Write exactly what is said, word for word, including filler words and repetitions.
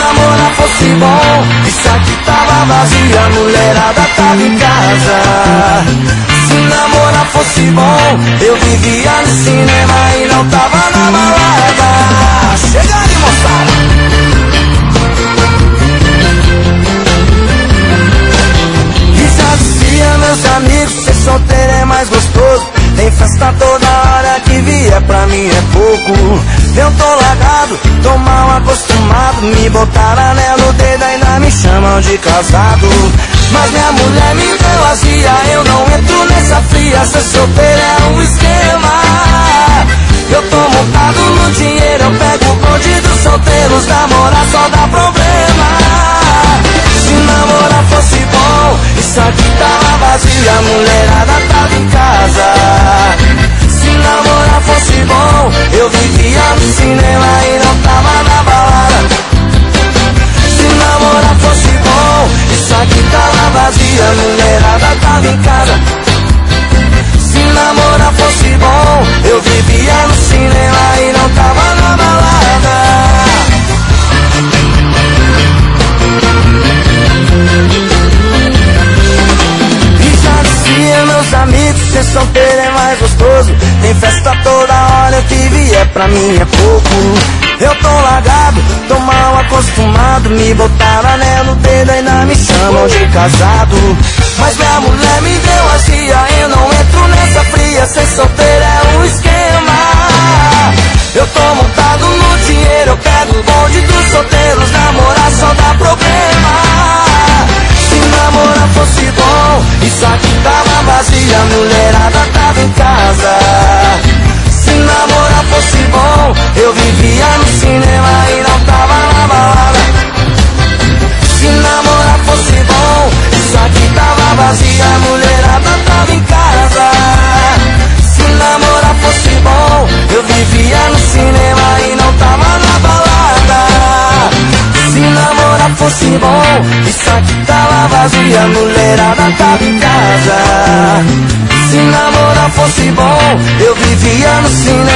namorar fosse bom, isso aqui tava vazio, a mulherada tava em casa. Se namorar fosse bom, eu vivia no cinema e não tava na balada. Chega aí, moçada! E já dizia meus amigos, ser solteiro é mais gostoso. Tem festa toda hora, que vier pra mim é pouco. Eu tô largado, tô mal acostumado. Me botaram anel no dedo, ainda me chamam de casado. Mas minha mulher me deu azia, eu não entro nessa fria. Ser solteiro é um esquema. Eu tô montado no dinheiro, eu pego o bonde dos solteiros. Namorar só dá problema. Se namorar fosse bom, isso aqui tava vazio, a mulherada tava em casa. Se namorar fosse bom, eu vivia no cinema e não tava na balada. Se namorar fosse bom, isso aqui tava vazio, a mulherada tava em casa. Se namorar fosse bom, eu vivia no cinema e não tava na balada. Meus amigos, ser solteiro é mais gostoso. Tem festa toda hora, o que vier pra mim é pouco. Eu tô largado, tô mal acostumado. Me botaram anel no dedo, ainda me chamam de casado. Mas minha mulher me deu azia, eu não entro nessa fria. Ser solteiro é um esquema. Eu tô montado no dinheiro, eu pego o bonde dos solteiros. Namorar só dá problema. Se namorar fosse bom, isso aqui tava vazio, a mulherada tava em casa. Se namorar fosse bom, eu vivia no cinema e não tava na balada. Se namorar fosse bom, isso aqui tava vazio, a mulherada tava em casa. Se namorar fosse bom, eu vivia no cinema e não tava na balada. Se namorar fosse bom, isso aqui tava vazio, a mulherada tava em casa. Se namorar fosse bom, eu vivia no cinema